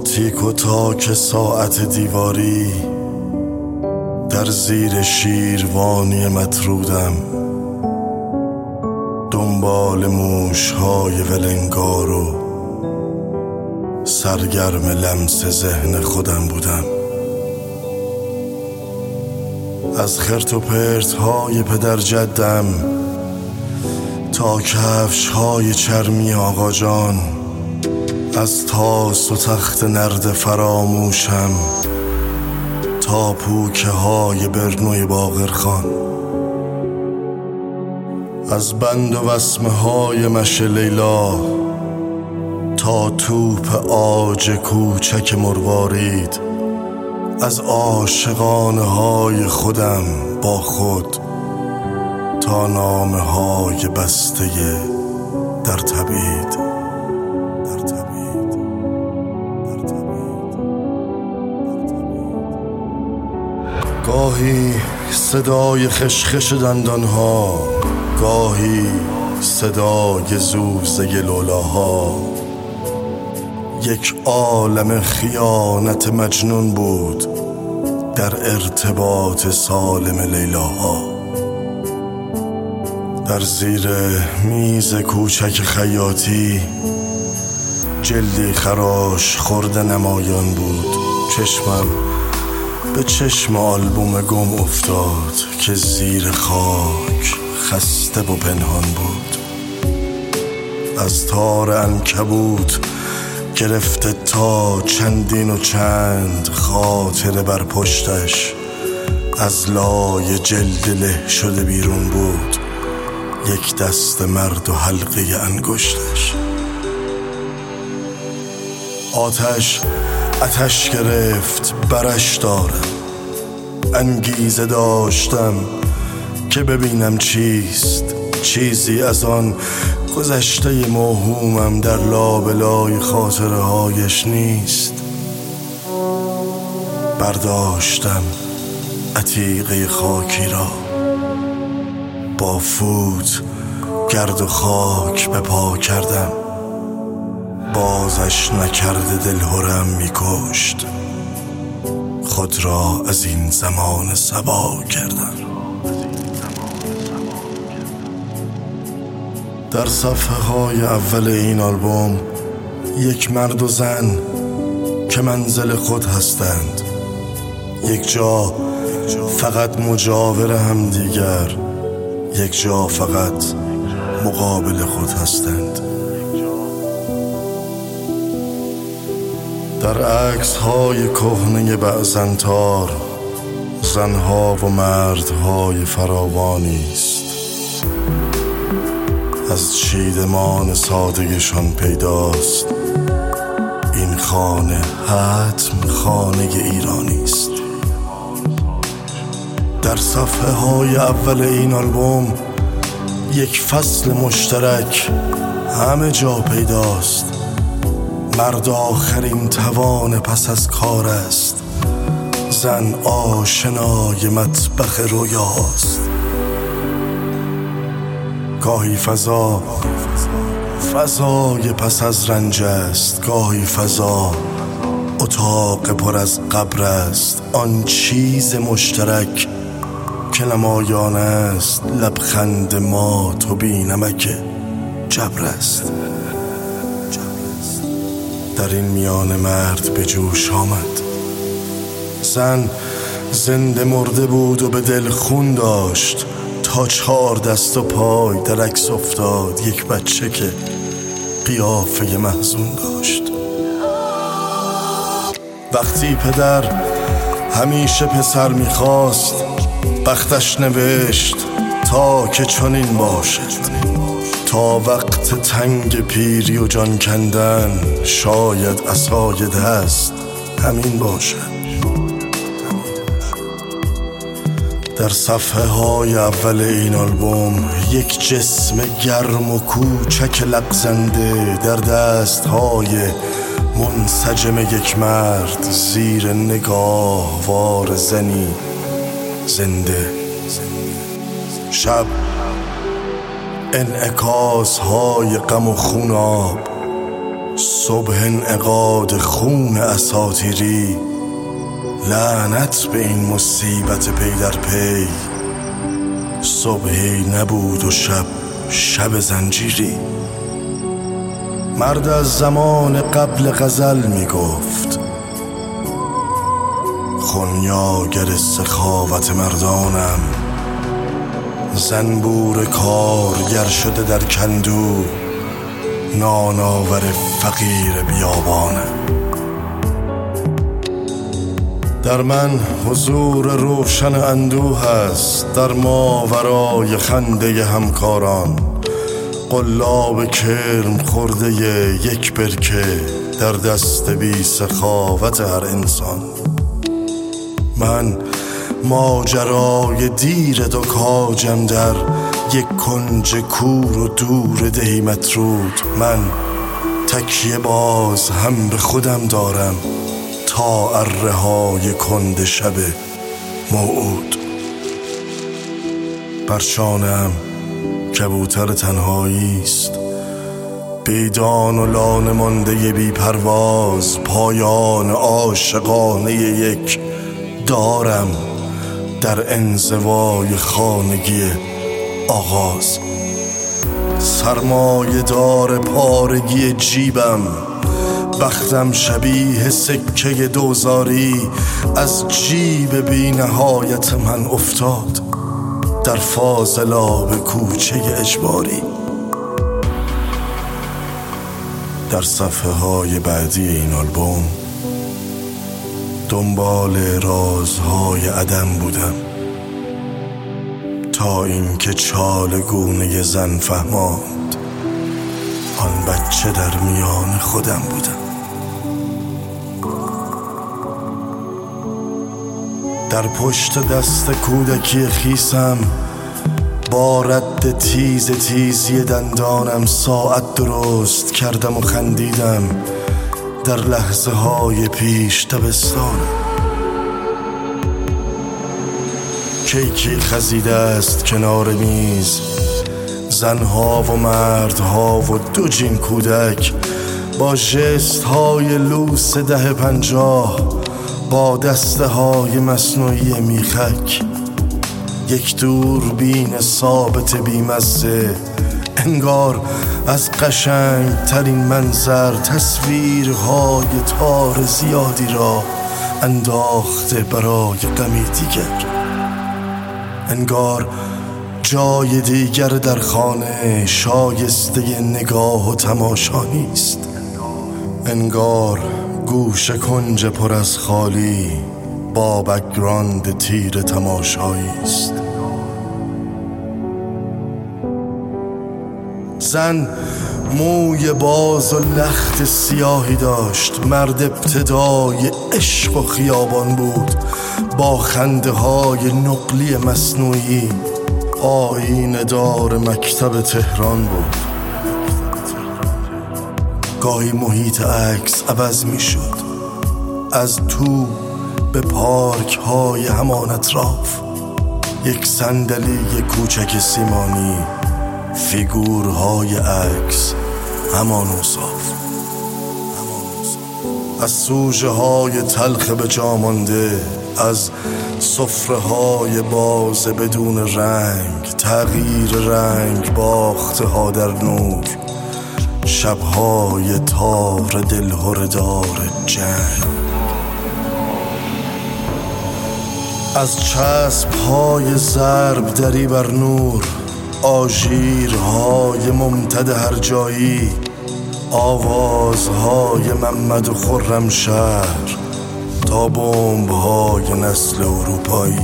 تیک و تاک ساعت دیواری در زیر شیروانی مطرودم، دنبال موش‌های ولنگار و سرگرم لمس ذهن خودم بودم. از خرت و پرت‌های پدر جدم تا کفش‌های چرمی آقا جان، از تاس و تخت نرد فراموشم تا پوکه های برنوی باقرخان، از بند و وسمه های مشه لیلا تا توپ آج کوچک مروارید، از عاشقانه های خودم با خود تا نامه های بسته در تبعید. گاهی صدای خشخش دندانها، گاهی صدای زوزه لولاها، یک عالم خیانت مجنون بود در ارتباط سالم لیلاها. در زیر میز کوچک خیاطی جلدی خراش خورده نمایان بود. چشمم به چشم آلبوم گم افتاد که زیر خاک خسته و پنهان بود. از تار عنکبوت گرفته تا چندین و چند خاطره بر پشتش از لای جلد له شده بیرون بود، یک دست مرد و حلقه انگشتش. آتش گرفت برش دارم، انگیزه داشتم که ببینم چیست. چیزی از آن گذشته موهومم در لابلای خاطره هایش نیست. برداشتم عتیقه خاکی را، با فوت گرد و خاک به پا کردم. بازش نکرده دلهرم میکشت، خود را از این زمان صبا کردم. در صفحه های اول این آلبوم یک مرد و زن که منزل خود هستند، یک جا فقط مجاور هم دیگر، یک جا فقط مقابل خود هستند. در عکس های کهنه بعضنتار زنها و مردهای فراوانی است. از چیدمان سادگشان پیداست این خانه حتم خانه ایرانی است. در صفحه های اول این آلبوم یک فصل مشترک همه جا پیداست. مرد آخرین توان پس از کار است، زن آشنای مطبخ رویاست. گاهی فضای پس از رنج است، گاهی فضا اتاق پر از قبر است. آن چیز مشترک که نمایان است لبخند ما تو بی نمک جبر است. در این میان مرد به جوش آمد، زن زنده مرده بود و به دل خون داشت تا 4 دست و پای در عکس افتاد یک بچه که قیافه محزون داشت. وقتی پدر همیشه پسر میخواست، بختش نوشت تا که چنین باشد. تا وقت تنگ پیری و جان کندن شاید عصای دست همین باشد. در صفحه های اول این آلبوم یک جسم گرم و کوچک لغزنده در دست های منسجم یک مرد زیر نگاه وار زنی زنده. شب انعکاس های غم و خوناب صبح انعقاد خون اساطیری، لعنت به این مصیبت پی در پی. صبحی نبود و شب زنجیری. مرد از زمان قبل غزل می گفت، خونیاگر سخاوت مردانم. زنبور کارگر شده در کندو، ناناور فقیر بیابانم. در من حضور روشن اندوه است، در ماورای خنده همکاران. قلاب کرم خورده یک برکه در دست بی سخاوت هر انسان. من ماجرای دیر دو کاجم در یک کنج کور و دور دهی مترود. من تکیه باز هم به خودم دارم تا اره های کند شب موعود. بر شانه‌ام کبوتر تنهایی است، بیدان و لانه مانده بی پرواز. پایان عاشقانه یک دارم در انزوای خانگی آغاز. سرمایه دار پارگی جیبم، بختم شبیه سکه دوزاری. از جیب بی نهایت من افتاد در فاضلاب کوچه اجباری. در صفحه های بعدی این آلبوم دنبال رازهای عدم بودم تا اینکه چالگونه زن فهماند آن بچه در میان خودم بودم. در پشت دست کودکی خیسم با رد تیزی دندانم ساعت درست کردم و خندیدم. در لحظه های پیش تابستانم. کیکی خزیده است کنار میز، زنها و مردها و دو جین کودک با ژست های لوس 10-50، با دسته های مصنوعی میخک. یک دوربین ثابت بیمزه، انگار از قشنگ ترین منظر تصویرهای تار زیادی را انداخته برای غمی دیگر. انگار جای دیگر در خانه شایسته نگاه و تماشا نیست. انگار گوشه کنج پر از خالی با بک‌گراند تیر تماشایی است. زن موی باز و لخت سیاهی داشت. مرد ابتدای عشق و خیابان بود با خنده های نقلی مصنوعی. آیینه دار مکتب تهران بود. گاهی محیط عکس عوض می شد، از تو به پارک های همان اطراف. یک صندلی کوچک سیمانی، فیگورهای عکس همان اوصاف. از سوژه های تلخ به جا مانده، از سفره های باز بدون رنگ، تغییر رنگ باخته ها در نور، شبهای تار دلهردار جنگ. از چسب های ضرب دری بر نور، آژیرهای ممتد هر جایی، آوازهای محمد و خرمشهر تا بمب‌های نسل اروپایی.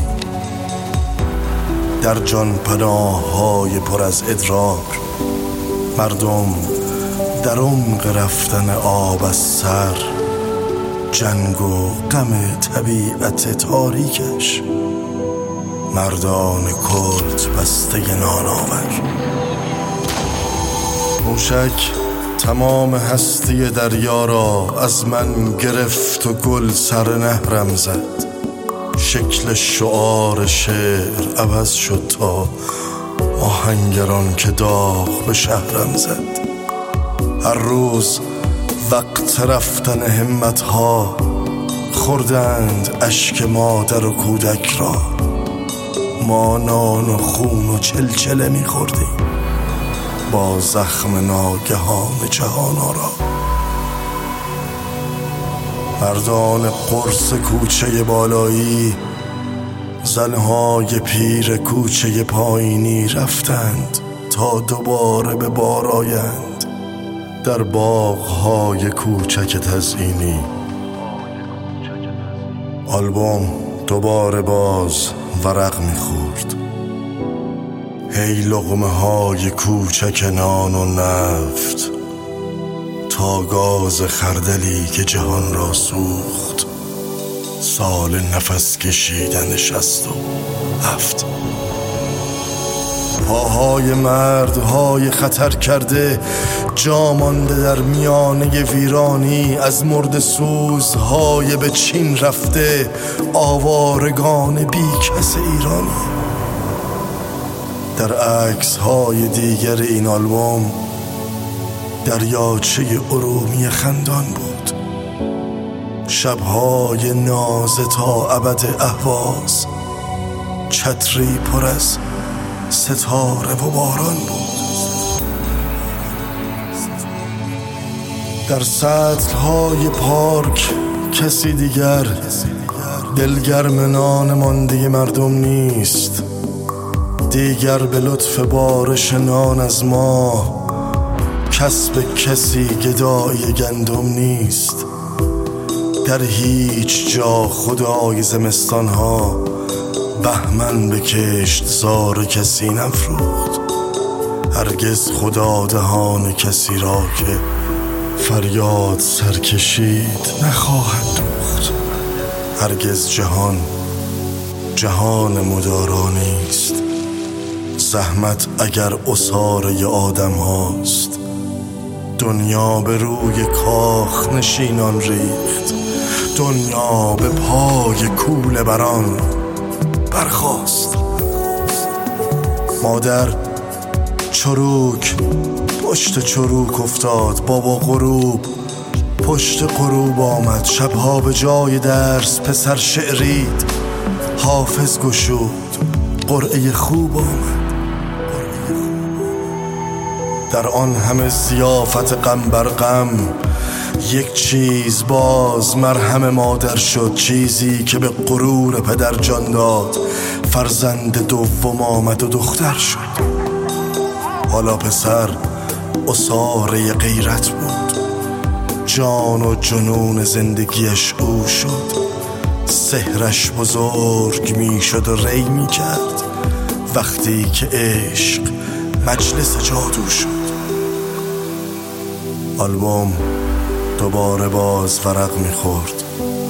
در جان پناه‌های پر از ادراک، مردم در عمق رفتن آب از سر، جنگ و غم طبیعت تاریکش، مردان کلت بسته نانآور. موشک تمام هستی دریا را از من گرفت و گل سر نهرم زد. شکل شعار شعر عوض شد تا آهنگران که داغ به شهرم زد. هر روز وقت رفتن همتها خوردند اشک مادر و کودک را. ما نان و خون و چلچله می‌خوردیم با زخم ناگهان جهان آرا. مردان قرص کوچه بالایی، زنهای پیر کوچه پایینی رفتند تا دوباره به بار آیند در باغ‌های کوچک تزئینی. آلبوم دوباره باز ورق می‌خورد. هی لقمه‌های کوچک نان و نفت تا گاز خردلی که جهان را سوخت. سال نفس کشیدن 67. پاهای مردهای خطر کرده جا مانده در میانه ویرانی، از مرد سوزهای به چین رفته آوارگان بی کس ایرانی. در عکس‌های دیگر این آلبوم دریاچه ارومیه خندان بود. شب‌های نازه تا ابد اهواز، چتری پر از ستاره و باران بود. در سطل‌های پارک کسی دیگر دلگرم نان مانده مردم نیست. دیگر به لطف بارش نان از ما کسب کسی گدای گندم نیست. در هیچ جا خدای زمستانها بهمن به کشت زار کسی نفروخت. هرگز خدا دهان کسی را که فریاد سرکشید نخواهد دوخت. هرگز جهان مدارا نیست. زحمت اگر عصاره آدم هاست، دنیا به روی کاخ نشینان ریخت. دنیا به پای کوله بران برخاست. مادر چروک پشت چروک افتاد. بابا غروب پشت غروب آمد. شبها به جای درس پسر شعرید. حافظ گشود قرعه خوب آمد. در آن همه ضیافت غم بر غم یک چیز باز مرهم مادر شد. چیزی که به غرور پدر جان داد. فرزند دوم آمد و دختر شد. حالا پسر عصاره غیرت بود. جان و جنون زندگیش او شد. سحرش بزرگ می شد و ری می کرد وقتی که عشق مجلس جادو شد. آلبوم دوباره باز ورق می خورد.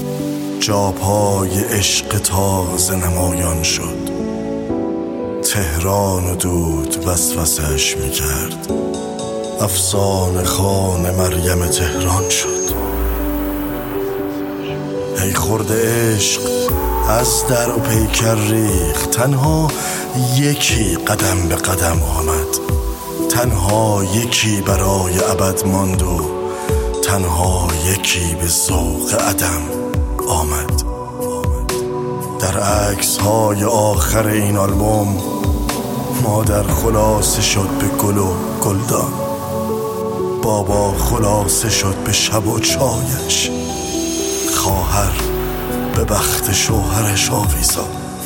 جاپای عشق تازه نمایان شد. تهران و دود وسوسه‌اش می کرد. افسانه خوان مریم تهران شد. ای خورده عشق از در و پیکر ریخت. تنها یکی قدم به قدم آمد. تنها یکی برای ابد ماند و تنها یکی به ذوق عدم آمد. در عکس‌های آخر این آلبوم مادر خلاصه شد به گل و گلدان. بابا خلاصه شد به شب و چایش. خواهر به بخت شوهرش آویزان.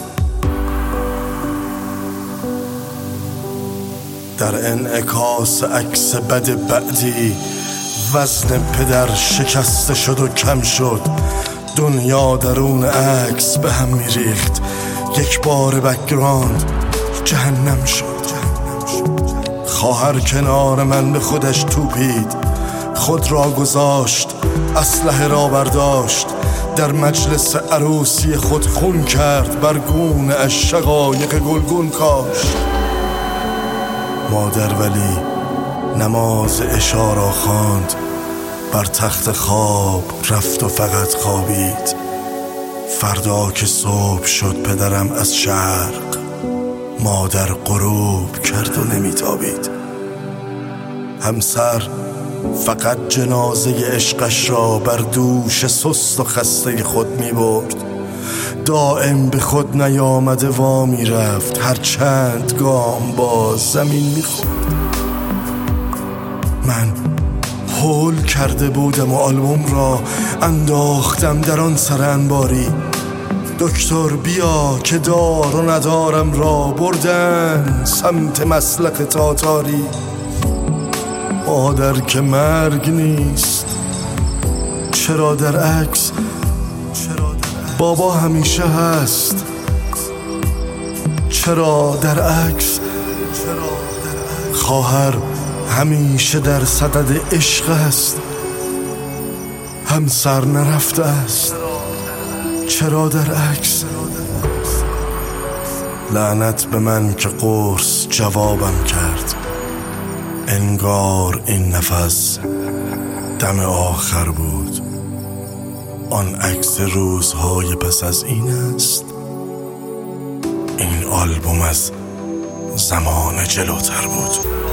در انعکاس عکس بد بعدی وزن پدر شکسته شد و کم شد. دنیا درون عکس به هم میریخت. یک بار بک‌گراند جهنم شد. خواهر کنار من به خودش توپید. خود را گذاشت، اسلحه را برداشت. در مجلس عروسی خود خون کرد. بر گونه اش شقایق گلگون کاشت. مادر ولی نماز عشا را خواند. بر تخت خواب رفت و فقط خوابید. فردا که صبح شد پدرم از شرق. مادر غروب کرد و نمیتابید. همسر فقط جنازه عشقش را بر دوش سست و خسته خود می برد. دائم به خود نیامده وا می رفت، هر چند گام باز زمین می خورد. من هول کرده بودم و آلبوم را انداختم در آن سر انباری. دکتر بیا که دار و ندارم را بردن سمت مسلخ تاتاری. مادر که مرگ نیست، چرا در عکس بابا همیشه هست؟ چرا در عکس خواهر همیشه در صدد عشق است؟ همسر نرفته است، چرا در عکس؟ لعنت به من که قرص جوابم کرد، انگار این نفس دم آخر بود. آن عکس روزهای پس از این است، این آلبوم از زمان جلوتر بود.